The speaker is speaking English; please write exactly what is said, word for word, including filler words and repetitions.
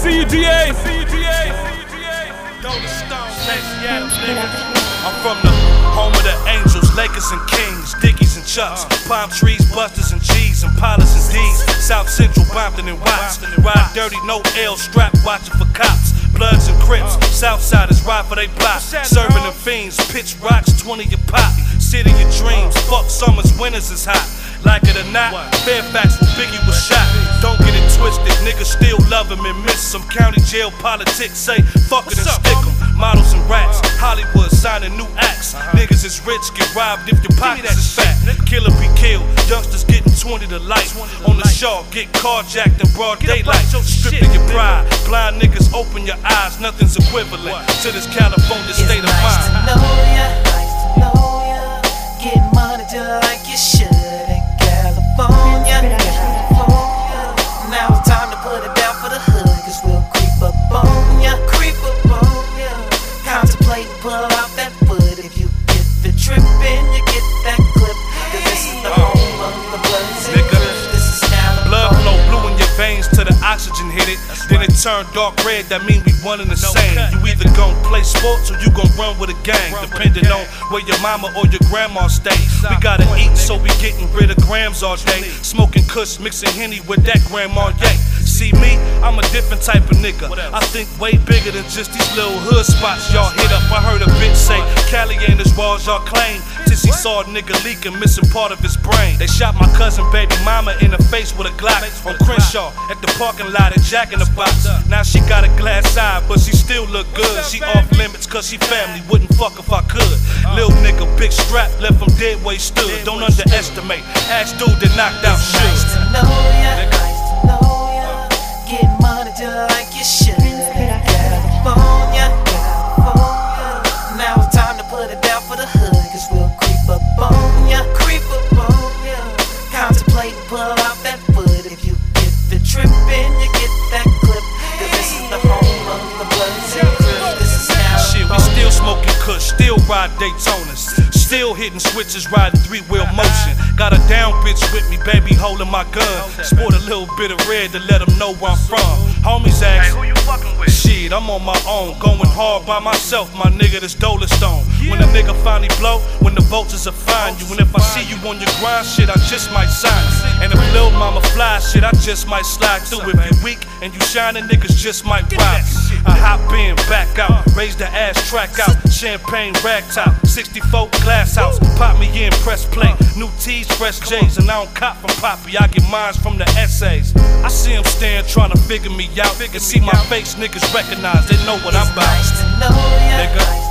see you, G A. I'm from the home of the Angels, Lakers and Kings, Dickies and Chucks, palm trees, busters and G's, and pilots and D's. South Central, Bompton and Watts. Ride dirty, no L, strap, watching for cops. Bloods and Crips, Southsiders ride for they block. Serving them fiends, pitch rocks, twenty a pop. City of dreams, fuck summers, winters is hot. Like it or not, Fairfax where Biggie was shot. Don't get it twisted, niggas still love him and miss him. County jail politics say fuck it and stick him. Models and rats, Hollywood signing new acts. Niggas is rich, get robbed if your pockets is fat. Killer be killed, youngsters getting twenty to life. On the shaw, get carjacked in broad daylight. Stripped of your pride, blind niggas open your eyes. Nothing's equivalent to this California state of mind. Nice to know ya, nice to know ya. Get money just like you should in California, California. Now it's time to put it down for the hood, cause we'll creep up on ya, creep up on ya. Contemplate, pull out that foot. If you get the trippin', you get that clip. Cause this is the home of the Bloods and Crips. This is California. Blood flow blue in your veins till the oxygen hit it. Then it turned dark red, that mean we one and the same. You either gon' play sports or you gon' run with a gang, depending on where your mama or your grandma stay. We gotta eat, so we getting rid of grams all day. Smoking kush, mixing Henny with that grandma, yay. See me, I'm a different type of nigga. I think way bigger than just these little hood spots y'all hit up. I heard a bitch say Cali ain't as raw as y'all claim, till she saw a nigga leaking, missing part of his brain. They shot my cousin baby mama in the face with a Glock on Crenshaw at the parking lot at Jack in the Box. Now she got a glass eye, but she still look good. She off limits cause she family, wouldn't fuck if I could. Lil nigga, big strap, left him dead where he stood. Don't underestimate, ask dude that knocked out It's nice to Suge. know ya, nice to know ya. Get money just like you should in California, California. Now it's time to put it down for the hood, cause we'll creep up on ya, creep up on ya. Contemplate, pull out that foot. If you get the trippin', you get that clip. Cause this is the home of the Bloods and Crips. This is California. Shit, we still smoking kush, still ride Daytonas, still hitting switches, riding three-wheel motion. Got a down bitch with me, baby, holding my gun. Sport a little bit of red to let them know where I'm from. Homies ask, hey, who you fucking with? Shit, I'm on my own, going hard by myself, my nigga, this Dollar Stone. When the nigga finally blow, when the vultures will find you. And if I see you on your grind, shit, I just might sign you. And if Lil Mama fly, shit, I just might slide through. If you weak and you shining, niggas just might ride you. I hop in, back out, raise the ass track out. Champagne rag top, sixty-four glass house. Pop me in, press play, new tees, fresh J's. And I don't cop from Poppy, I get mines from the essays. I see them stand trying to figure me out. And see my face, niggas recognize, they know what I'm about. Nice to know ya, Nigga.